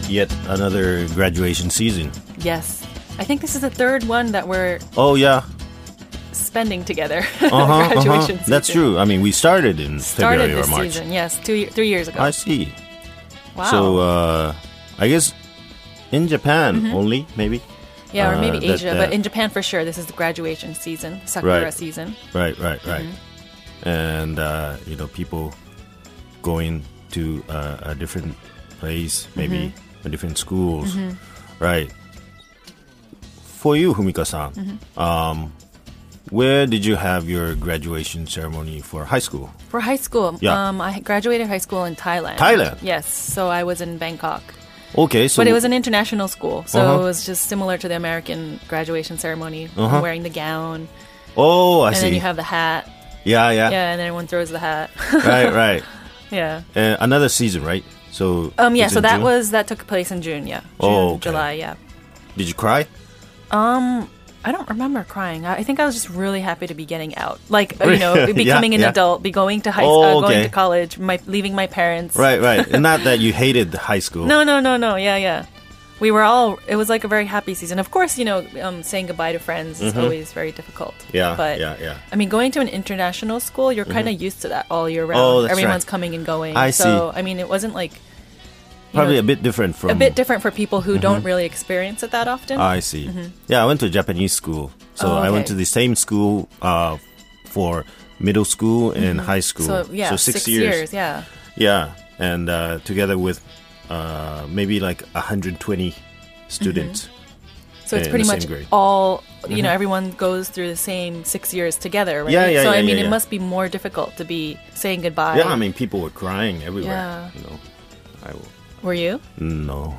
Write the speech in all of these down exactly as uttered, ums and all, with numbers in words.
yet another graduation season. Yes. I think this is the third one that we're Oh, yeah. spending together. Uh-huh, graduation uh-huh. season. That's true. I mean, we started in Started February or this March. season, yes, two, ye- three years ago. I see. Wow. So, uh, I guess in Japan only, maybe? yeah, or maybe uh, that- Asia, that- but in Japan for sure, this is the graduation season, Sakura Right. season. Right, right, right. Mm-hmm. And, uh, you know, people going to uh, a different place, maybe Mm-hmm. a different schools. Right. For you, Fumika-san, Mm-hmm. um, where did you have your graduation ceremony for high school? For high school, Yeah. um, I graduated high school in Thailand. Thailand? Yes, so I was in Bangkok. Okay, so... But it was an international school, so Uh-huh. it was just similar to the American graduation ceremony. Uh-huh. I'm wearing the gown, Oh, I and see. then you have the hat. yeah, yeah. Yeah, and then everyone throws the hat. Right, right. yeah. Uh, another season, right? So Um. Yeah. it's So in that June? was that took place in June. Yeah. June, Oh, okay. July. Yeah. Did you cry? Um. I don't remember crying. I I think I was just really happy to be getting out, like uh, you know, Yeah, becoming an yeah. adult, be going to high, Oh, uh, okay. going to college, my leaving my parents. Right, right. And not that you hated high school. No, no, no, no. Yeah, yeah. We were all. It was like a very happy season. Of course, you know, um, saying goodbye to friends is always very difficult. Mm-hmm. Yeah, but yeah, yeah. I mean, going to an international school, you're kind of used to that all year round. Oh, that's Everyone's right. coming and going. I so, see. I mean, it wasn't like you Probably know, a bit different from... a bit different for people who don't really experience it that often. I see. Yeah, I went to a Japanese school. So Mm-hmm. Oh, I went okay. to the same school uh, for middle school and high school. Mm-hmm. so yeah, six, six, years. Yeah. Yeah, and uh, together with uh, maybe like one hundred twenty students. So it's in pretty the much same grade. all, you know, everyone goes through the same six years together, right? Yeah, yeah, So, yeah, I mean, yeah, it yeah. must be more difficult to be saying goodbye. Yeah, I mean, people were crying everywhere. Yeah. You know, I will. Were you? No.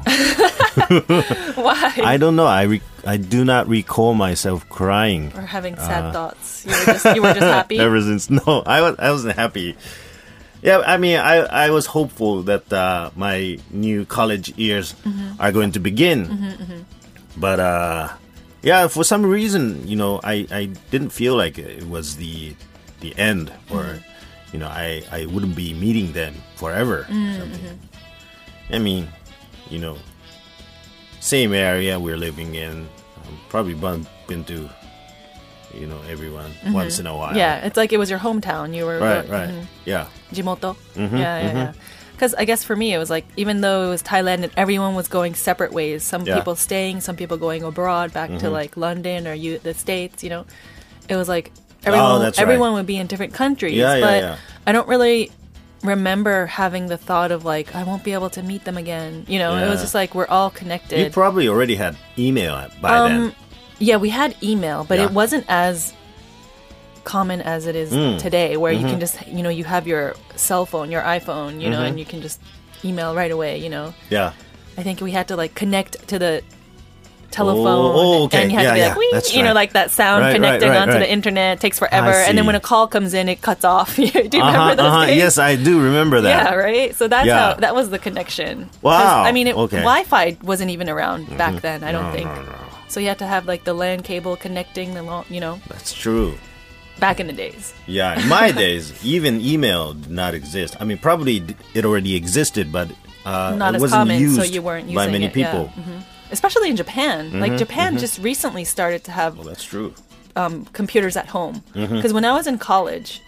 Why? I don't know. I re- I do not recall myself crying or having sad Uh, thoughts. You were just, you were just happy? ever since. No, I was I wasn't happy. Yeah, I mean, I I was hopeful that uh, my new college years Mm-hmm. are going to begin, but uh, yeah, for some reason, you know, I, I didn't feel like it was the the end, or Mm-hmm. you know, I, I wouldn't be meeting them forever. Mm-hmm. Or something. I mean, you know, same area we're living in, um, probably bump into, you know, everyone once in a while. Mm-hmm. Yeah, it's like it was your hometown. You were Right, uh, right. mhm. Yeah. Jimoto. yeah, yeah, yeah. Because I guess for me, it was like, even though it was Thailand and everyone was going separate ways, some Yeah. people staying, some people going abroad, back to like London or you, the States, you know, it was like everyone, that's right. everyone would be in different countries. Yeah, yeah, but yeah. I don't really remember having the thought of like, I won't be able to meet them again. You know, it was Yeah. just like, we're all You connected. probably already had email by Um, then. Yeah, we had email, but Yeah. it wasn't as common as it is Mm. today, where Mm-hmm. you can just, you know, you have your cell phone, your iPhone, you know, and you can just email right away, you know. Yeah. I think we had to like connect to the telephone, Oh, okay. and you had Yeah, to be yeah. like, "Wee," That's you know, right. like that sound Right, right, connecting right, onto right. the internet. It takes forever, I and then see. when a call comes in, it cuts off. Do you remember Uh-huh, those uh-huh. days? Yes, I do remember that. Yeah, right. So that's Yeah. how that was the connection. 'Cause, Wow, I mean, it, okay. Wi-Fi wasn't even around back then. I don't No, think. no, no. So you had to have like the LAN cable connecting the long, you know, That's true. back in the days. Yeah, in my days, even email did not exist. I mean, probably d- it already existed, but uh, Not it as wasn't common, used so you weren't using by many it, yeah. people. Mhm. Especially in Japan. Like Japan just recently started to have Well, that's true. um, computers at home. Mm-hmm. Because when I was in college,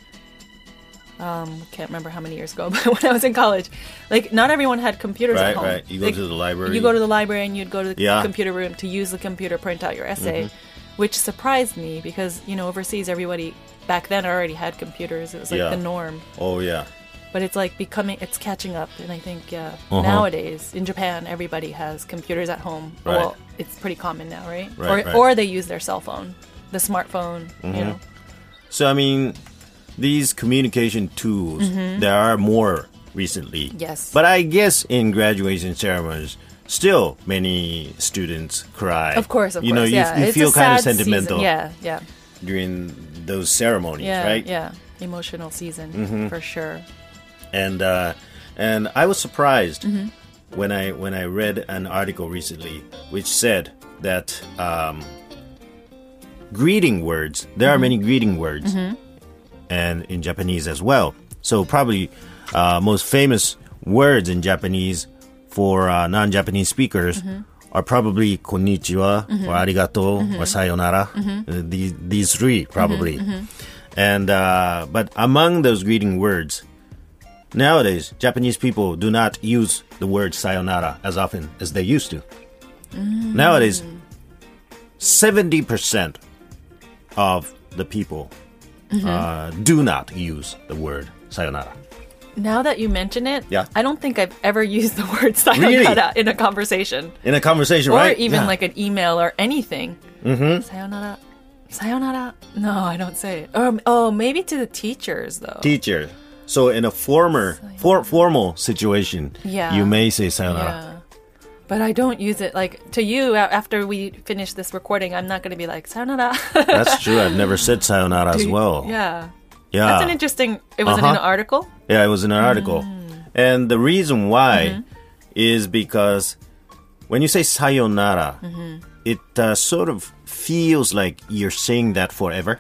um, I can't remember how many years ago, but when I was in college, like not everyone had computers Right, at home. right. You go Like, to the library. You go to the library and you'd go to the Yeah. computer room to use the computer, print out your essay, Mm-hmm. which surprised me because, you know, overseas everybody back then already had computers. It was like Yeah. the norm. Oh, yeah. But it's like becoming, it's catching up. And I think, yeah, Uh-huh. nowadays in Japan, everybody has computers at home. Right. Well, it's pretty common now, right? Right, or, right. or they use their cell phone, the smartphone, you know. So, I mean, these communication tools, there are more recently. Mm-hmm. Yes. But I guess in graduation ceremonies, still many students cry. Of course, of you course. know, you, yeah. you It's feel a kind of sad sentimental season. Yeah, yeah. during those ceremonies, Yeah, right? yeah. Emotional season, Mm-hmm. for sure. And uh, and I was surprised Mm-hmm. when I when I read an article recently which said that um, greeting words. There are many greeting words, and in Japanese as well. So probably uh, most famous words in Japanese for uh, non-Japanese speakers are probably konnichiwa or arigato or sayonara. Uh, these these three probably. And uh, but among those greeting words, nowadays Japanese people do not use the word sayonara as often as they used to. Mm. Nowadays, seventy percent of the people uh, do not use the word sayonara. Now that you mention it, Yeah. I don't think I've ever used the word sayonara Really? in a conversation. In a conversation, Or right? even Yeah. like an email or anything. Mm-hmm. Sayonara. Sayonara. No, I don't say it. Um, oh, maybe to the teachers, though. teacher. So in a former, for, formal situation, Yeah. you may say sayonara. Yeah. But I don't use it like to you a- after we finish this recording. I'm not going to be like, sayonara. That's true. I've never said sayonara as well. Yeah. Yeah. That's an interesting. It was Uh-huh. in an article? Yeah, it was in an article. And the reason why is because when you say sayonara, it uh, sort of feels like you're saying that forever.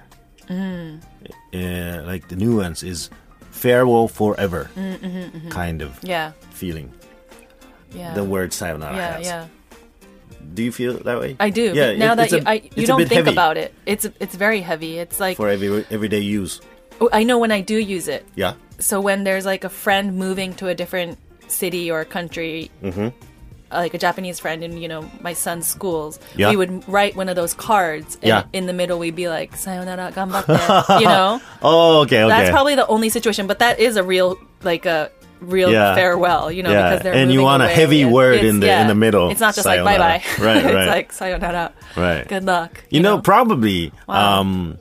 Uh, like the nuance is farewell forever kind of Yeah. feeling. Yeah. The word sayonara Yeah, has. yeah. Do you feel that way? I do. Yeah, but now it- that it's you, a- I, you it's a don't bit think heavy about it, it's it's very heavy. It's like for every everyday use. oh, I know when I do use it. Yeah. So when there's like a friend moving to a different city or country, Mm-hmm. like a Japanese friend in, you know, my son's schools, Yeah. we would write one of those cards. And Yeah. in the middle, we'd be like, sayonara, ganbatte, you know? Oh, okay, okay. That's probably the only situation, but that is a real, like a real Yeah. farewell, you know, Yeah, because they're and you moving want a away heavy and word it's- in the- yeah, in the middle. It's not just Sayonara. like bye-bye. Right, It's right. like sayonara. Right. Good luck. You, know, probably um,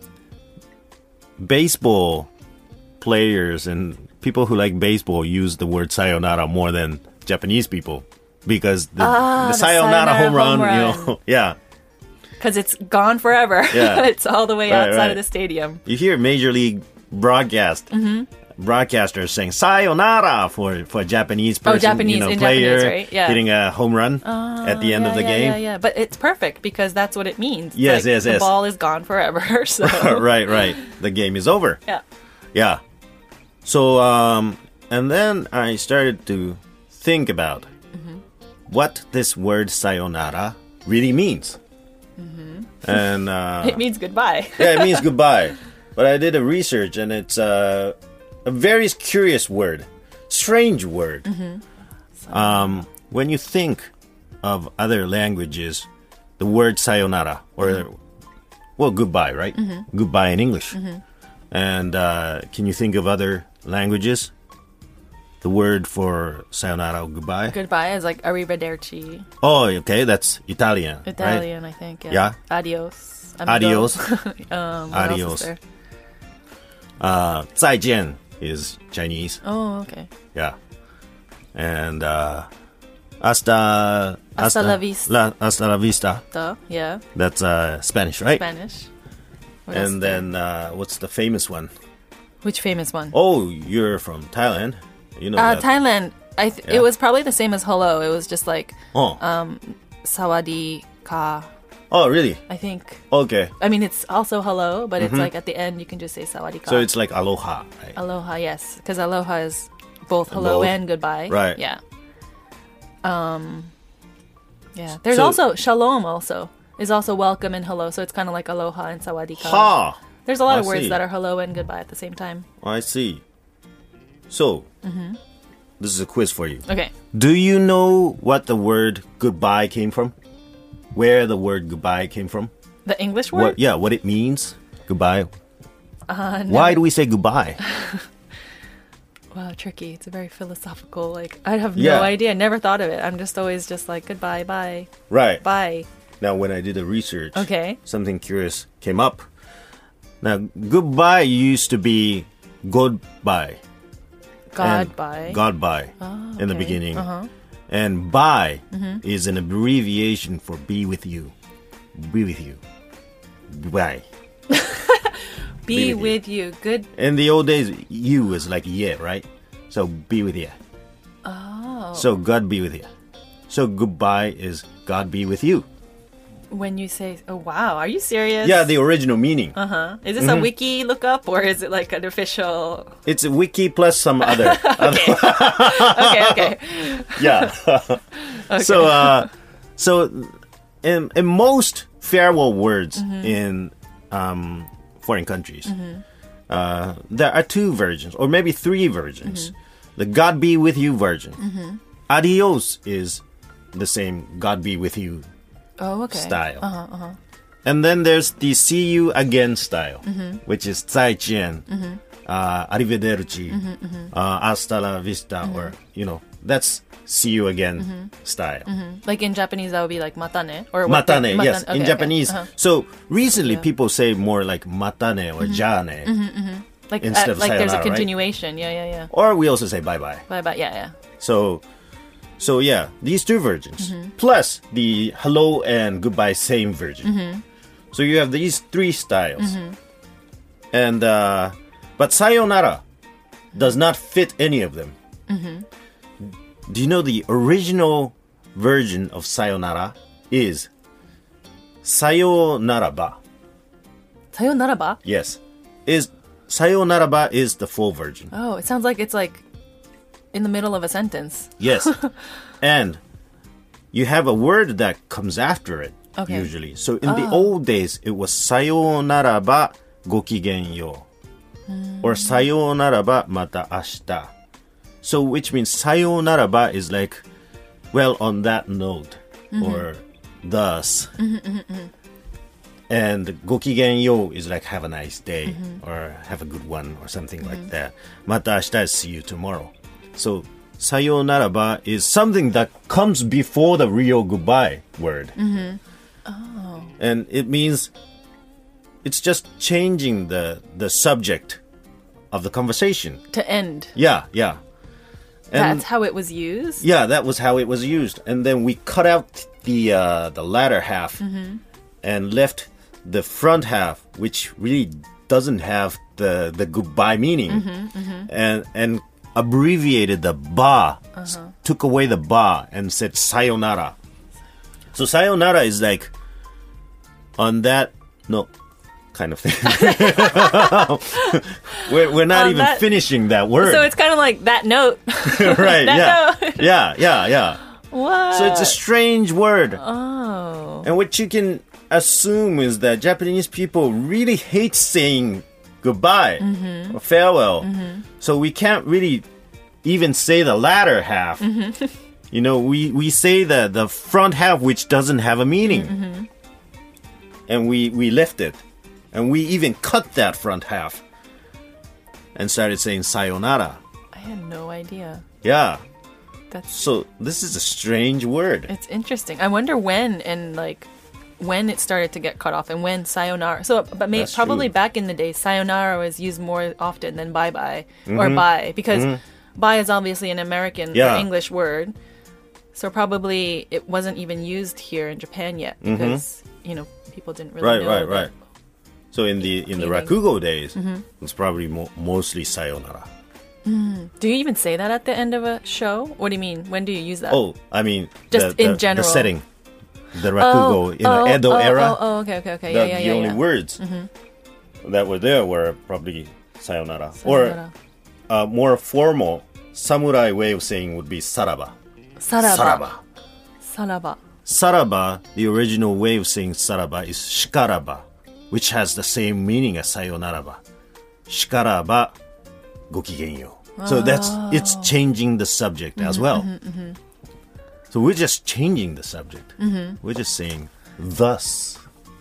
baseball players and people who like baseball use the word sayonara more than Japanese people because the, Ah, the the sayonara, sayonara home run, home you run. know, yeah. Because it's gone forever. Yeah. It's all the way Right, outside right. of the stadium. You hear Major League broadcast broadcasters saying sayonara for for a Japanese person, Oh, Japanese, you know, in player Japanese, right? Yeah. hitting a home run at the end yeah, of the yeah, game. Yeah, yeah, But it's perfect because that's what it means. It's Yes, like yes, the yes. ball is gone forever. So Right, right. The game is over. yeah. Yeah. So, um, and then I started to think about what this word sayonara really means. And, uh, It means goodbye. yeah, it means goodbye. But I did a research and it's uh, a very curious word, strange word. Um, when you think of other languages, the word sayonara, or, well, goodbye, right? Goodbye in English. And uh, can you think of other languages? The word for sayonara or goodbye? Goodbye is like arrivederci. Oh, okay, that's Italian. right? Italian, I think. Yeah. Yeah. Adios. Adios. um, what else is Adios. there? Uh, 再见 is Chinese. Oh, okay. Yeah. And uh, hasta, Hasta la vista. La, hasta la vista. Duh. Yeah. That's uh, Spanish, right? Spanish. What else is And there? then uh, what's the famous one? Which famous one? Oh, you're from Thailand. You know uh, that. Thailand. I th- Yeah. It was probably the same as hello. It was just like oh. sawadee ka. oh, really? I think. Okay. I mean, it's also hello, but it's like at the end you can just say sawadee ka. So it's like aloha, right? Aloha, yes, because aloha is both hello Both. and goodbye. Right. Yeah. Um. Yeah. There's So- also shalom. Also is also welcome and hello. So it's kind of like aloha and sawadee ka. Ha! There's a lot I of words see. that are hello and goodbye at the same time. I see. So, this is a quiz for you. Okay. Do you know what the word goodbye came from? Where the word goodbye came from? The English word. What? Yeah, what it means? Goodbye. Uh, no. Why do we say goodbye? Wow, tricky. It's a very philosophical. Like I have Yeah. no idea. Never thought of it. I'm just always just like goodbye, bye, Right. bye. Now, when I did the research, Okay. something curious came up. Now, goodbye used to be goodbye. and Goodbye. Godbye in the okay. beginning. Uh-huh. And bye is an abbreviation for be with you. Be with you. Bye. Be with you. with you. Good. In the old days, you is like yeah, right? So be with you. Oh. So God be with you. So goodbye is God be with you. When you say, oh wow, are you serious? Yeah, the original meaning. Uh huh. Is this a wiki lookup or is it like an official? It's a wiki plus some other. Okay. okay. Okay. Yeah. Okay. So, uh, so in, in most farewell words in um, foreign countries, uh, there are two versions, or maybe three versions. The God be with you version. Adios is the same God be with you Oh, okay. style. Uh-huh, uh-huh. And then there's the see you again style, which is 再见, uh, arrivederci, uh, hasta la vista, or, you know, that's see you again style. Like in Japanese, that would be like matane or what- Matane, matan- yes, okay, in okay. Japanese. Uh-huh. So recently Yeah. people say more like matane or jane, Like instead uh, of like there's a sayonara, right? continuation. Yeah, yeah, yeah. or we also say bye-bye. Bye bye. Yeah, yeah. So, so yeah, these two versions, plus the hello and goodbye same version. So you have these three styles. And, uh, but sayonara does not fit any of them. Do you know the original version of sayonara is sayonaraba? Sayonaraba. Yes. Is sayonaraba is the full version. Oh, it sounds like it's like in the middle of a sentence. Yes. And you have a word that comes after it, Okay. usually. So in the old days, it was sayonaraba gokigenyo. Or sayonaraba mata ashita. So which means sayonaraba is like, well, on that note. Or thus. And gokigenyo is like, have a nice day. Or have a good one. Or something like that. Mata ashita is see you tomorrow. So sayonaraba is something that comes before the real goodbye word. Oh. And it means it's just changing the the subject of the conversation. To end. Yeah, yeah. And That's how it was used. yeah, that was how it was used. And then we cut out the uh, the latter half and left the front half, which really doesn't have the the goodbye meaning, and and abbreviated the ba, s- took away the ba and said sayonara. So sayonara is like on that no kind of thing. we're, we're not On even that- finishing that word. So it's kind of like that note. right, that yeah. note. yeah, yeah, yeah. What? So it's a strange word. Oh. And what you can assume is that Japanese people really hate saying goodbye or farewell. So we can't really even say the latter half. You know, we, we say the, the front half, which doesn't have a meaning. And we, we left it. And we even cut that front half and started saying sayonara. I had no idea. Yeah. That's So this is a strange word. it's interesting. I wonder when and like when it started to get cut off and when sayonara. So, but maybe That's probably true. back in the day, sayonara was used more often than bye bye Mm-hmm. or bye because bye is obviously an American Yeah. or English word. So probably it wasn't even used here in Japan yet because you know people didn't really Mm-hmm. Right, know right, that- right. So in the in the Meaning. Rakugo days, it's probably mo- mostly sayonara. Do you even say that at the end of a show? What do you mean? When do you use that? Oh, I mean, Just the, in the, general. the setting, the Rakugo in the Edo oh, era. Oh, oh, okay, okay, okay. the, yeah, yeah, the yeah. only yeah. words that were there were probably sayonara, or Sayonara. a more formal samurai way of saying would be saraba. Saraba. Saraba. Saraba. Saraba, the original way of saying saraba is shikaraba, which has the same meaning as sayonaraba. Shikaraba, gokigenyo. So that's it's changing the subject as well. So we're just changing the subject. We're just saying thus.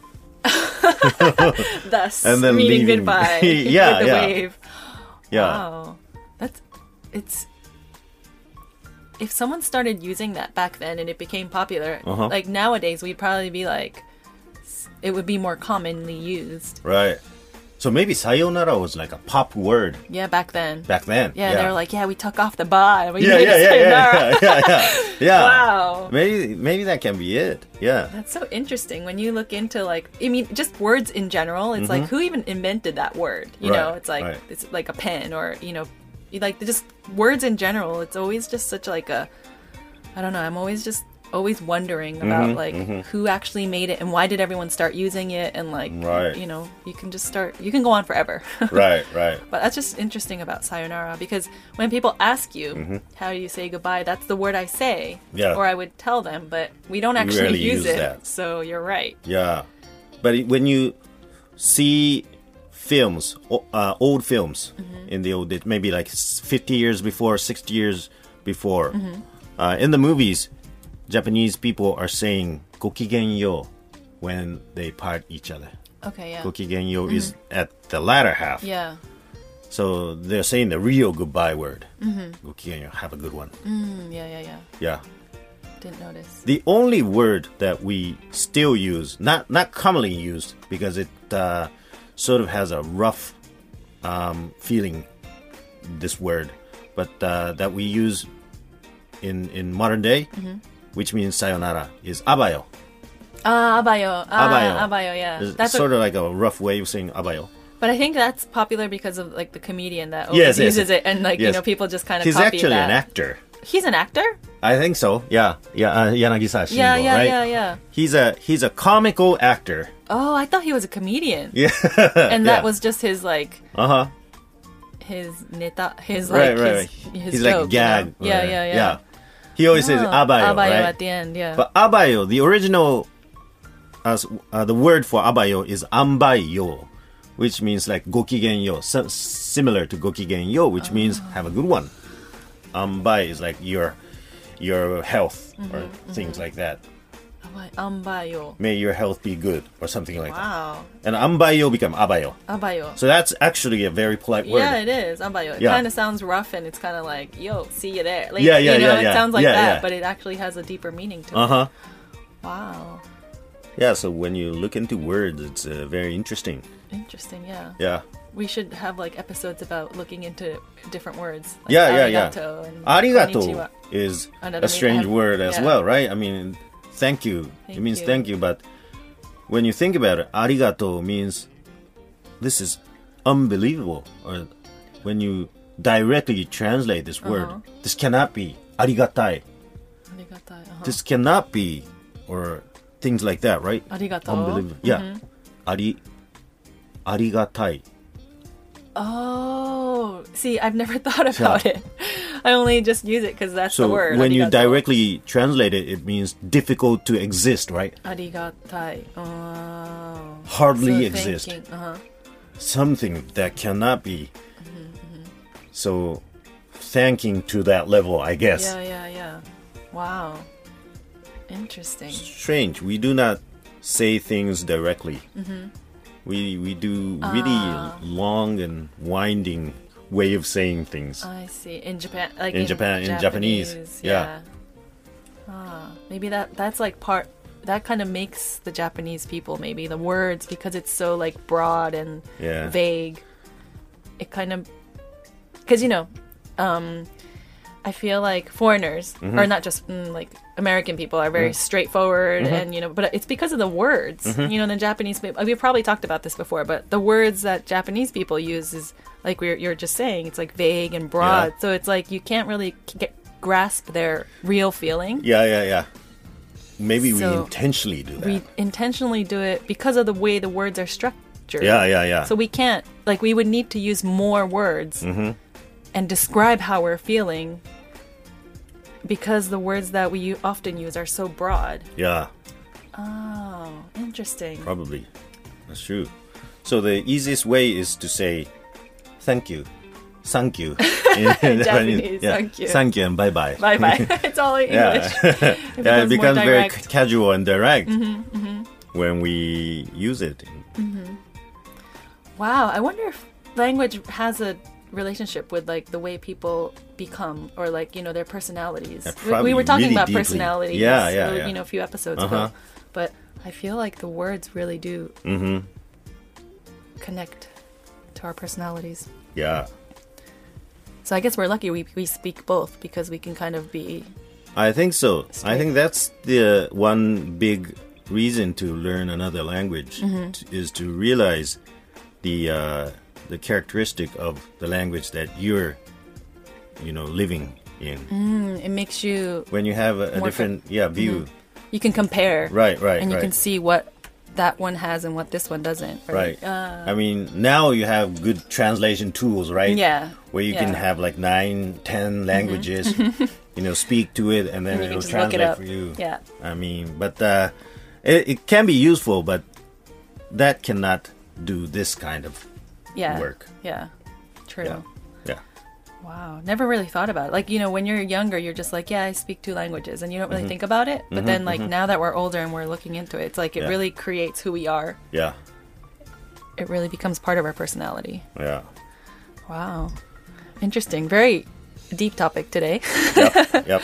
Thus, And then meaning leaving. goodbye. Yeah, with the yeah. wave. Yeah. Wow, that's it's. If someone started using that back then and it became popular, Uh-huh. like nowadays, we'd probably be like, s- it would be more commonly used. Right. So maybe sayonara was like a pop word Yeah, back then. back then. Yeah, they were like, yeah, we took off the ba and we yeah, made yeah, it yeah, sayonara. yeah, yeah, yeah, yeah. Wow. Maybe maybe that can be it. Yeah. That's so interesting when you look into like I mean just words in general. It's like who even invented that word? You know, Right, it's like right. it's like a pen or you know, you like just words in general. It's always just such like a I don't know. I'm always just always wondering about like who actually made it and why did everyone start using it, and like Right. you know, you can just start you can go on forever. Right, right. But that's just interesting about sayonara, because when people ask you how do you say goodbye, that's the word I say. Yeah. Or I would tell them, but we don't actually rarely use, use it. that. So you're right. Yeah. But it- when you see films, o- uh, old films in the old days, maybe like s- fifty years before, sixty years before, uh, in the movies, Japanese people are saying "gokigenyo" when they part each other. Okay, yeah. Gokigenyo is at the latter half. Yeah. So they're saying the real goodbye word. Gokigenyo, have a good one. Mm, yeah, yeah, yeah. Yeah. Didn't notice. The only word that we still use, not not commonly used, because it uh, sort of has a rough um, feeling, this word, but uh, that we use in in modern day, which means sayonara, is abayo. Ah, abayo. Ah, Abayo. abayo, yeah. It's That's sort a, of like a rough way of saying abayo. but I think that's popular because of like the comedian that Yes, always yes. uses it, and like you Yes. know, people just kind of He's copy actually that. an actor. He's an actor? I think so. Yeah, yeah. Uh, Yanagisa Shingo, Yeah, yeah, right? yeah, yeah. He's a he's a comical actor. Oh, I thought he was a comedian. Yeah, And that yeah. was just his like uh huh. his neta, his Right, like right, his, right. his He's joke, like gag. you know? Yeah, or- yeah, yeah. He always says Oh, abayo, abayo right? at the end, yeah. But abayo, the original, as uh, the word for abayo is ambayo, which means like gokigenyo, so, similar to gokigenyo, which means have a good one. Ambai is like your your health or things like that. Abayo- ambayo. May your health be good or something like Wow. that. And ambayo become abayo. Abayo. So that's actually a very polite word. Yeah, it is. Abayo. It Yeah. kind of sounds rough, and it's kind of like, yo, see you there. Like, Yeah, yeah, you know, yeah, it yeah. sounds like Yeah, that, yeah. but it actually has a deeper meaning to Uh huh. it. Wow. Yeah. So when you look into words, it's uh, very interesting. Interesting, yeah. Yeah. We should have like episodes about looking into different words. Like Yeah, yeah, yeah. arigato and Arigato konnichiwa. is Another a strange meaning. word as Yeah. well, right? I mean, thank you. Thank it means you. thank you, but when you think about it, arigato means this is unbelievable. Or when you directly translate this word, Uh-huh. this cannot be arigatai. Arigatai. Uh-huh. This cannot be, or things like that, right? Arigato. Unbelievable. Yeah. Ari, arigatai. Oh, see, I've never thought about it. I only just use it because that's So the word. when you arigato. directly translate it, it means difficult to exist, right? Arigatai. Oh. Hardly So exist. thanking- Uh-huh. Something that cannot be. Mm-hmm, So, thanking to that level, I guess. Yeah, yeah, yeah. Wow. Interesting. Strange. We do not say things directly. We we do really Ah. long and winding way of saying things. I see. In Japan, like In Japan- in Japanese, yeah. Ah, maybe that that's like part that kind of makes the Japanese people maybe the words, because it's so like broad and Yeah. vague. It kind of because you know, um, I feel like foreigners Mm-hmm. or not just mm, like American people are very straightforward, Mm-hmm. and you know, but it's because of the words. You know, the Japanese people. We've probably talked about this before, but the words that Japanese people use is like we're you're just saying. It's like vague and broad, Yeah. so it's like you can't really get, grasp their real feeling. Yeah, yeah, yeah. Maybe we So, intentionally do that. We intentionally do it because of the way the words are structured. yeah, yeah, yeah. So we can't like we would need to use more words Mm-hmm. and describe how we're feeling, because the words that we u- often use are so broad. yeah, Oh, interesting. probably. That's true. So the easiest way is to say thank you. Thank you. In Japanese, yeah. thank you. Thank you and bye bye. Bye bye. It's all in English. Yeah. It Yeah, it becomes more becomes very direct. c- casual and direct Mm-hmm, when we use it. Wow, I wonder if language has a relationship with like the way people become, or like you know their personalities. Yeah, We- we, probably were talking really about deeply. personalities, Yeah, yeah, uh, yeah. you know, a few episodes Uh-huh. ago, but I feel like the words really do Mm-hmm. connect to our personalities. Yeah. So I guess we're lucky we we speak both, because we can kind of be I think so. I Straight. think that's the one big reason to learn another language Mm-hmm. t- is to realize the uh, the characteristic of the language that you're, you know, living in. Mm, it makes you When you have a, a More different yeah view. you can compare, Right, right, and you right. can see what that one has and what this one doesn't. Or Right. like, uh, I mean, now you have good translation tools, right? Yeah. Where you yeah. can have like nine, ten languages, you know, speak to it, and then And you can it'll just look it translate up. for you. Yeah. I mean, but uh, it, it can be useful, but that cannot do this kind of yeah. work. Yeah. True. Yeah. Yeah. Wow. Never really thought about it. Like, you know, when you're younger, you're just like, yeah, I speak two languages, and you don't really think about it. But then, like, now that we're older and we're looking into it, it's like it Yeah. really creates who we are. Yeah. It really becomes part of our personality. Yeah. Wow. Interesting. Very deep topic today. Yep. Yep.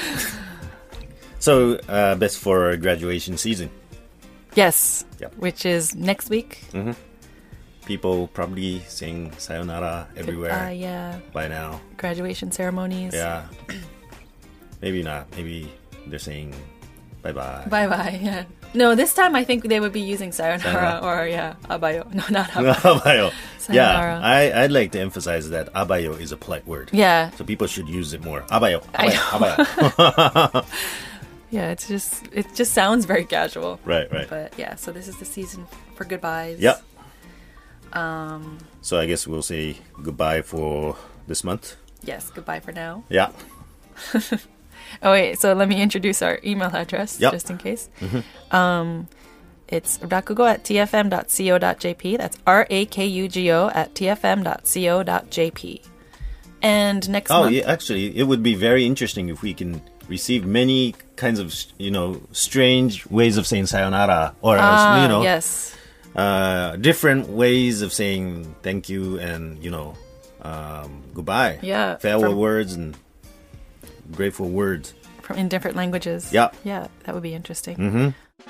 So, uh, best for graduation season. Yes. Yep. Which is next week. People probably sing sayonara everywhere Uh, yeah. by now. Graduation ceremonies. Yeah. Maybe not. Maybe they're saying bye bye. Bye bye. Yeah. No, this time I think they would be using sayonara, Sayonara. or yeah, abayo. No, not abayo. Abayo. Yeah, Sayonara. I, I'd like to emphasize that abayo is a polite word. Yeah. So people should use it more. Abayo. I Abayo. Abayo. Yeah, it's just it just sounds very casual. Right, right. But yeah, so this is the season for goodbyes. Yep. Um. So I guess we'll say goodbye for this month. Yes, goodbye for now. Yeah. Oh wait, so let me introduce our email address Yep. just in case. Um, it's rakugo at t f m dot co dot j p. That's R A K U G O at t f m dot co dot j p. And next Oh, month, yeah. Actually, it would be very interesting if we can receive many kinds of, you know, strange ways of saying sayonara, or ah, you know, yes, uh, different ways of saying thank you and you know, um, goodbye. Yeah, Farewell from- words and grateful words. from in different languages. Yeah. yeah, that would be interesting. Mm-hmm.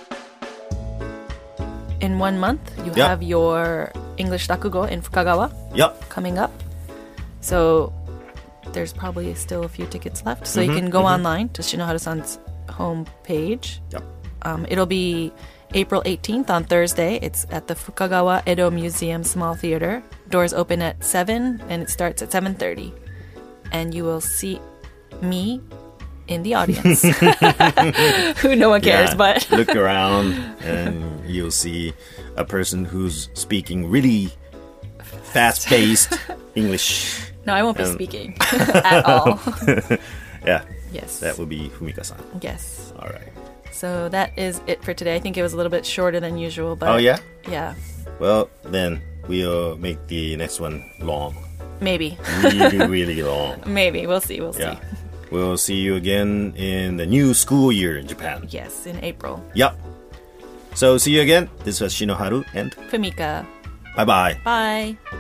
In one month, you Yeah. have your English rakugo in Fukagawa Yep. coming up. So there's probably still a few tickets left. So you Mm-hmm, can go online to Shinoharu-san's homepage. Yep. Um, it'll be April eighteenth on Thursday. It's at the Fukagawa Edo Museum Small Theater. Doors open at seven and it starts at seven thirty. And you will see me in the audience. Who no one cares, Yeah. but Look around and you'll see a person who's speaking really fast-paced English. no, I won't be Um, speaking at all. Yeah. Yes. That would be Fumika-san. Yes. All right. So that is it for today. I think it was a little bit shorter than usual, but Oh, yeah? yeah, Well, then we'll make the next one long. maybe, Really, really long. maybe we'll see. We'll see. Yeah. We'll see you again in the new school year in Japan. Yes, in April. Yep. So see you again. This was Shinoharu and Fumika. bye-bye. Bye.